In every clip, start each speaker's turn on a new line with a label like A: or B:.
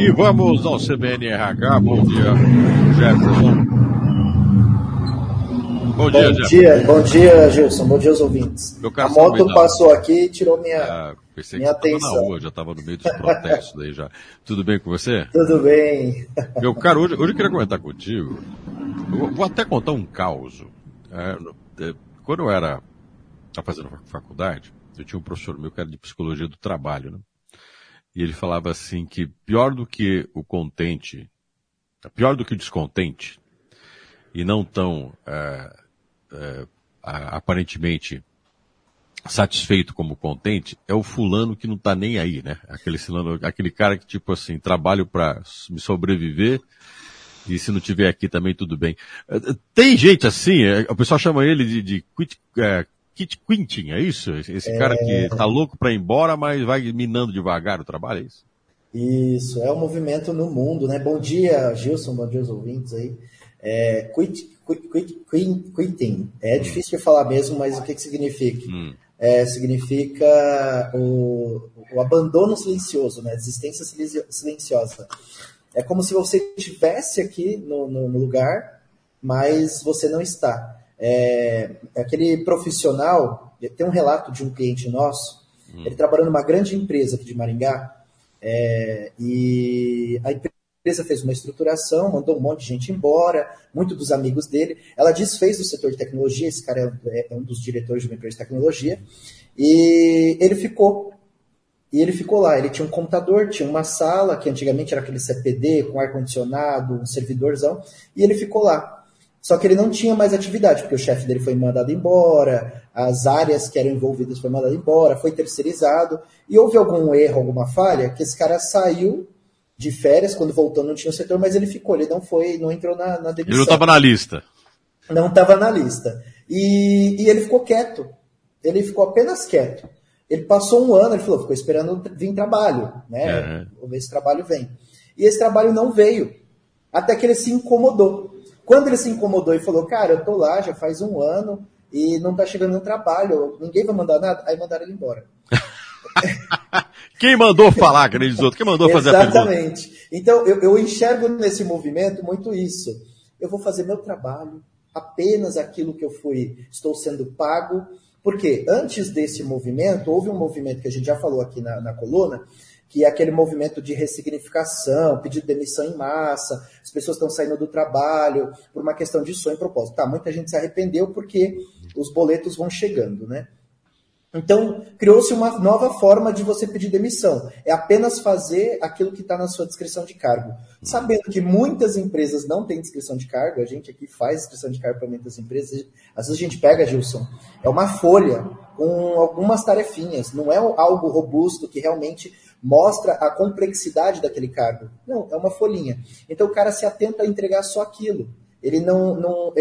A: E vamos ao CBN-RH. Bom dia, Jefferson.
B: Bom dia, Gilson. Bom dia aos ouvintes. A moto passou aqui e tirou minha atenção.
A: Na rua, já estava no meio dos protestos aí já. Tudo bem com você?
B: Tudo bem.
A: Meu caro, hoje eu queria comentar contigo. Eu vou até contar um caos. Quando eu era fazendo faculdade, eu tinha um professor meu que era de psicologia do trabalho, né? E ele falava assim que pior do que o descontente, e não tão aparentemente satisfeito como contente, é o fulano que não tá nem aí, né? Aquele cara que, tipo assim, trabalho para me sobreviver, e se não tiver aqui também tudo bem. Tem gente assim, o pessoal chama ele de Kit Quintin, é isso? Esse cara que tá louco para ir embora, mas vai minando devagar o trabalho, é isso?
B: Isso, é um movimento no mundo, né? Bom dia, Gilson, bom dia aos ouvintes aí. Quitting. É difícil de falar mesmo, mas o que significa? Significa o abandono silencioso, né? Desistência silenciosa. É como se você estivesse aqui no lugar, mas você não está. Aquele profissional, tem um relato de um cliente nosso, ele trabalhou numa grande empresa aqui de Maringá, e a empresa fez uma estruturação, mandou um monte de gente embora, muitos dos amigos dele. Ela desfez o setor de tecnologia, esse cara é um dos diretores de uma empresa de tecnologia, e ele ficou lá. Ele tinha um computador, tinha uma sala, que antigamente era aquele CPD, com ar-condicionado, um servidorzão, e ele ficou lá. Só que ele não tinha mais atividade, porque o chefe dele foi mandado embora, as áreas que eram envolvidas foram mandadas embora, foi terceirizado, e houve algum erro, alguma falha, que esse cara saiu de férias, quando voltou não tinha o setor, mas ele ficou, ele não entrou na demissão.
A: Ele não estava na lista.
B: Não estava na lista. E ele ficou quieto, ele ficou apenas quieto. Ele passou um ano, ele falou, ficou esperando vir trabalho, né? Vou ver se trabalho vem. E esse trabalho não veio, até que ele se incomodou. Quando ele se incomodou e falou, cara, eu tô lá já faz um ano e não tá chegando no trabalho, ninguém vai mandar nada, aí mandaram ele embora.
A: Quem mandou falar, que nem diz outro? Quem mandou fazer a pergunta?
B: Exatamente. Então, eu enxergo nesse movimento muito isso. Eu vou fazer meu trabalho, apenas aquilo que estou sendo pago, porque antes desse movimento, houve um movimento que a gente já falou aqui na coluna, que é aquele movimento de ressignificação, pedido de demissão em massa, as pessoas estão saindo do trabalho por uma questão de sonho e propósito. Tá, muita gente se arrependeu porque os boletos vão chegando, né? Então, criou-se uma nova forma de você pedir demissão. É apenas fazer aquilo que está na sua descrição de cargo. Sabendo que muitas empresas não têm descrição de cargo, a gente aqui faz descrição de cargo para muitas empresas. Às vezes a gente pega, Gilson, é uma folha com algumas tarefinhas. Não é algo robusto que realmente mostra a complexidade daquele cargo. Não, é uma folhinha. Então o cara se atenta a entregar só aquilo. Ele não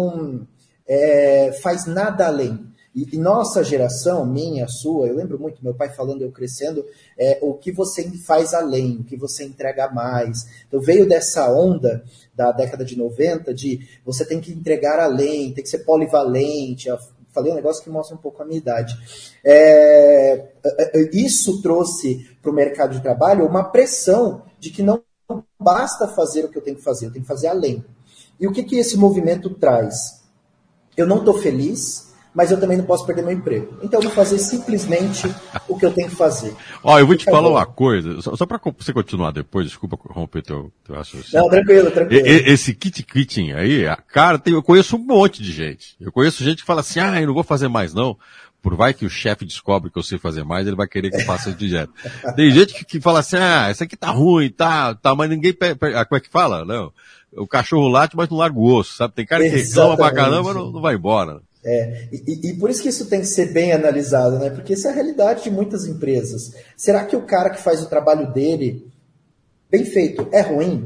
B: faz nada além. E nossa geração, minha, sua, eu lembro muito meu pai falando, eu crescendo, o que você faz além, o que você entrega mais. Então veio dessa onda da década de 90 de você tem que entregar além, tem que ser polivalente. Eu falei um negócio que mostra um pouco a minha idade. Isso trouxe para o mercado de trabalho uma pressão de que não basta fazer o que eu tenho que fazer fazer além. E o que esse movimento traz? Eu não estou feliz, mas eu também não posso perder meu emprego. Então eu vou fazer simplesmente o que eu tenho que fazer.
A: Ó, eu vou te falar uma coisa, só para você continuar depois, desculpa romper teu raciocínio.
B: Não, tranquilo.
A: Esse quitting aí, cara, eu conheço um monte de gente. Eu conheço gente que fala assim, eu não vou fazer mais não. Por vai que o chefe descobre que eu sei fazer mais, ele vai querer que eu faça isso direto. Tem gente que fala assim, isso aqui tá ruim, tá, mas ninguém como é que fala? Não. O cachorro late, mas não larga o osso, sabe? Tem cara que reclama pra caramba, mas não vai embora.
B: E por isso que isso tem que ser bem analisado, né? Porque essa é a realidade de muitas empresas. Será que o cara que faz o trabalho dele bem feito é ruim?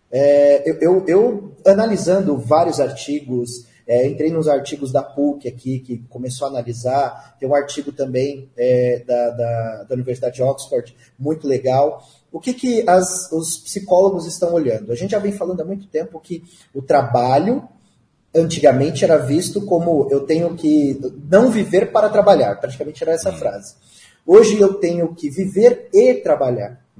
B: Eu analisando vários artigos, entrei nos artigos da PUC aqui, que começou a analisar, tem um artigo também da Universidade de Oxford, muito legal. O que os psicólogos estão olhando? A gente já vem falando há muito tempo que o trabalho antigamente era visto como eu tenho que não viver para trabalhar, praticamente era essa frase. Hoje eu tenho que viver e trabalhar, né?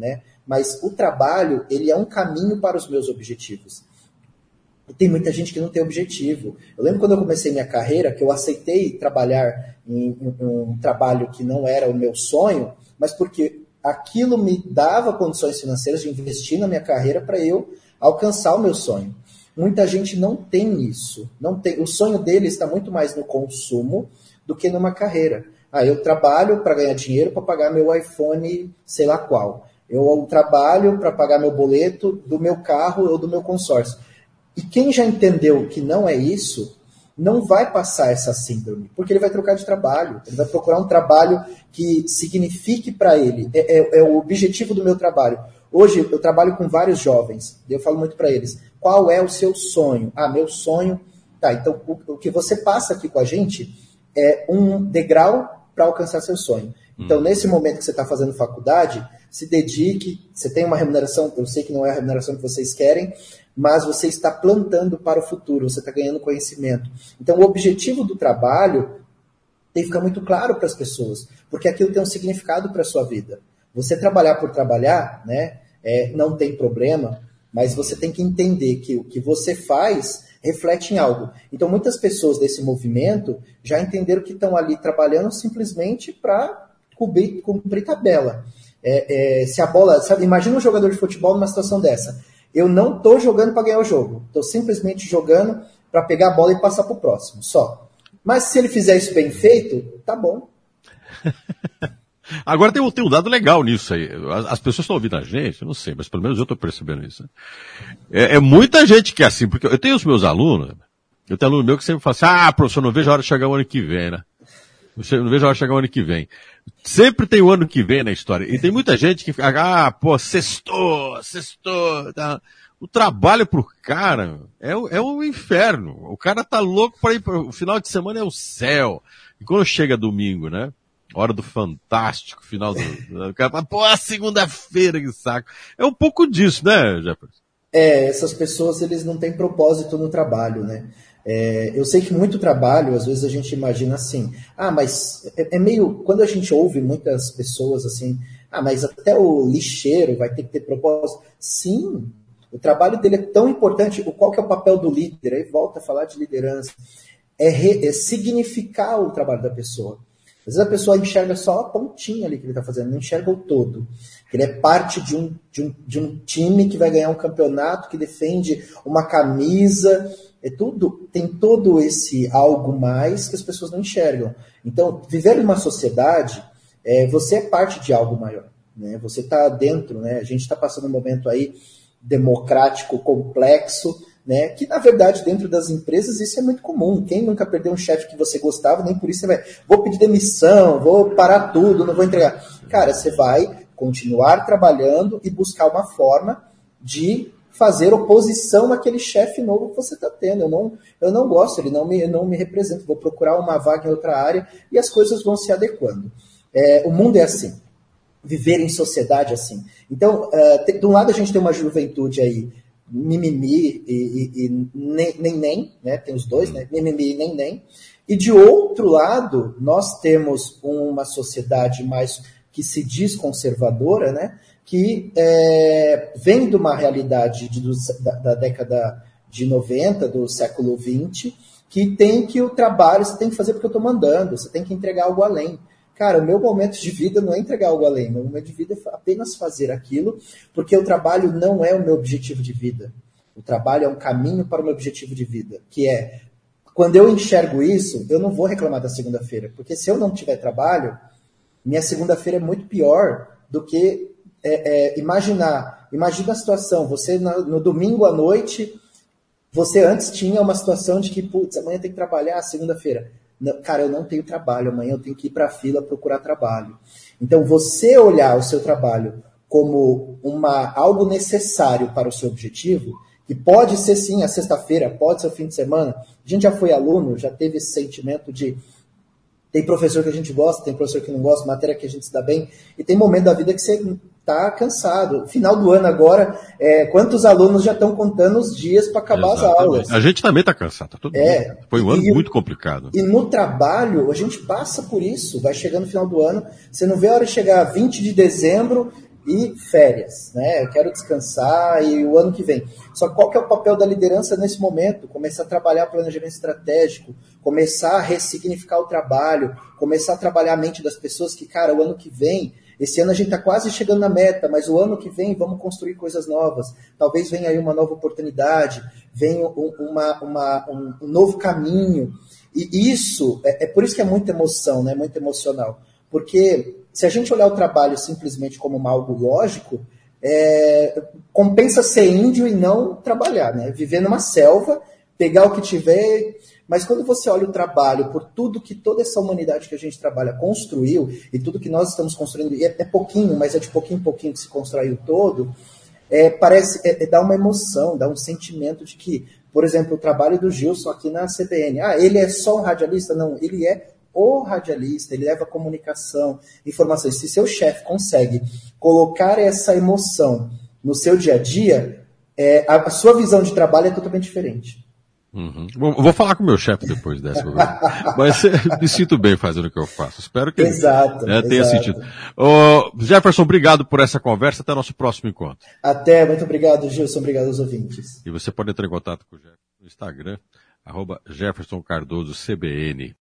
B: mas o trabalho, ele é um caminho para os meus objetivos. E tem muita gente que não tem objetivo. Eu lembro quando eu comecei minha carreira, que eu aceitei trabalhar em um trabalho que não era o meu sonho, mas porque aquilo me dava condições financeiras de investir na minha carreira para eu alcançar o meu sonho. Muita gente não tem isso. Não tem, o sonho dele está muito mais no consumo do que numa carreira. Eu trabalho para ganhar dinheiro para pagar meu iPhone, sei lá qual. Eu trabalho para pagar meu boleto do meu carro ou do meu consórcio. E quem já entendeu que não é isso, não vai passar essa síndrome, porque ele vai trocar de trabalho, ele vai procurar um trabalho que signifique para ele, é o objetivo do meu trabalho. Hoje eu trabalho com vários jovens, eu falo muito para eles, qual é o seu sonho? Meu sonho... Tá, então o que você passa aqui com a gente é um degrau para alcançar seu sonho. Então, nesse momento que você está fazendo faculdade, se dedique, você tem uma remuneração, eu sei que não é a remuneração que vocês querem, mas você está plantando para o futuro, você está ganhando conhecimento. Então, o objetivo do trabalho tem que ficar muito claro para as pessoas, porque aquilo tem um significado para a sua vida. Você trabalhar por trabalhar, né, não tem problema, mas você tem que entender que o que você faz reflete em algo. Então, muitas pessoas desse movimento já entenderam que estão ali trabalhando simplesmente para cumprir tabela. Se a bola... Sabe, imagina um jogador de futebol numa situação dessa. Eu não estou jogando para ganhar o jogo. Estou simplesmente jogando para pegar a bola e passar para o próximo, só. Mas se ele fizer isso bem feito, tá bom.
A: Agora tem um dado legal nisso aí. As pessoas estão ouvindo a gente, eu não sei, mas pelo menos eu estou percebendo isso. É muita gente que é assim, porque eu tenho os meus alunos, eu tenho aluno meu que sempre fala assim, professor, não vejo a hora de chegar o ano que vem, né? Não vejo a hora de chegar o ano que vem. Sempre tem o ano que vem na história. E tem muita gente que fica, sextou. Tá. O trabalho pro cara é um inferno. O cara tá louco para ir o final de semana é o céu. E quando chega domingo, né? Hora do fantástico, final do... O cara fala, segunda-feira, que saco. É um pouco disso, né, Jefferson?
B: Essas pessoas, eles não têm propósito no trabalho, né? Eu sei que muito trabalho, às vezes a gente imagina assim, mas é meio... Quando a gente ouve muitas pessoas assim, mas até o lixeiro vai ter que ter propósito. Sim, o trabalho dele é tão importante. Qual que é o papel do líder? Aí volta a falar de liderança. É significar o trabalho da pessoa. Às vezes a pessoa enxerga só a pontinha ali que ele está fazendo, não enxerga o todo. Ele é parte de um time que vai ganhar um campeonato, que defende uma camisa... tem todo esse algo mais que as pessoas não enxergam. Então, viver em uma sociedade, você é parte de algo maior. Né? Você está dentro, né? A gente está passando um momento aí democrático, complexo, né? Que, na verdade, dentro das empresas isso é muito comum. Quem nunca perdeu um chefe que você gostava, nem por isso você vai, vou pedir demissão, vou parar tudo, não vou entregar. Cara, você vai continuar trabalhando e buscar uma forma de fazer oposição àquele chefe novo que você está tendo. Eu não gosto, ele não me representa. Vou procurar uma vaga em outra área e as coisas vão se adequando. O mundo é assim. Viver em sociedade é assim. Então, de um lado a gente tem uma juventude aí, mimimi e nem, né? Tem os dois, né? Mimimi e nem. E de outro lado, nós temos uma sociedade mais que se diz conservadora, né? Que vem de uma realidade da década de 90, do século 20, que tem que o trabalho você tem que fazer porque eu estou mandando, você tem que entregar algo além. Cara, o meu momento de vida não é entregar algo além, meu momento de vida é apenas fazer aquilo, porque o trabalho não é o meu objetivo de vida. O trabalho é um caminho para o meu objetivo de vida, que é, quando eu enxergo isso, eu não vou reclamar da segunda-feira, porque se eu não tiver trabalho, minha segunda-feira é muito pior do que imagina a situação, você no domingo à noite, você antes tinha uma situação de que, putz, amanhã tem que trabalhar, segunda-feira. Cara, eu não tenho trabalho, amanhã eu tenho que ir para a fila procurar trabalho. Então, você olhar o seu trabalho como algo necessário para o seu objetivo, que pode ser sim a sexta-feira, pode ser o fim de semana. A gente já foi aluno, já teve esse sentimento de... Tem professor que a gente gosta, tem professor que não gosta, matéria que a gente se dá bem, e tem momento da vida que você está cansado. Final do ano agora, quantos alunos já estão contando os dias para acabar as aulas?
A: A gente também está cansado, tá todo mundo. Foi um ano muito complicado.
B: E no trabalho, a gente passa por isso, vai chegando no final do ano, você não vê a hora de chegar 20 de dezembro e férias, né? Eu quero descansar e o ano que vem. Só qual que é o papel da liderança nesse momento? Começar a trabalhar planejamento estratégico, começar a ressignificar o trabalho, começar a trabalhar a mente das pessoas que, cara, o ano que vem, esse ano a gente está quase chegando na meta, mas o ano que vem vamos construir coisas novas. Talvez venha aí uma nova oportunidade, venha um novo caminho. E isso, é por isso que é muita emoção, né? Muito emocional. Porque se a gente olhar o trabalho simplesmente como algo lógico, compensa ser índio e não trabalhar, né? Viver numa selva, pegar o que tiver. Mas quando você olha o trabalho por tudo que toda essa humanidade que a gente trabalha construiu, e tudo que nós estamos construindo, e é pouquinho, mas é de pouquinho em pouquinho que se constrói o todo, parece, dá uma emoção, dá um sentimento de que, por exemplo, o trabalho do Gilson aqui na CBN, ele é só um radialista? Não, ele é o radialista, ele leva comunicação, informações. Se seu chefe consegue colocar essa emoção no seu dia a dia, a sua visão de trabalho é totalmente diferente.
A: Uhum. Vou falar com o meu chefe depois dessa. Mas me sinto bem fazendo o que eu faço. Espero que tenha sentido. Jefferson, obrigado por essa conversa. Até o nosso próximo encontro.
B: Até, muito obrigado, Gilson. Obrigado aos ouvintes.
A: E você pode entrar em contato com o Jefferson no Instagram, @JeffersonCardosoCBN.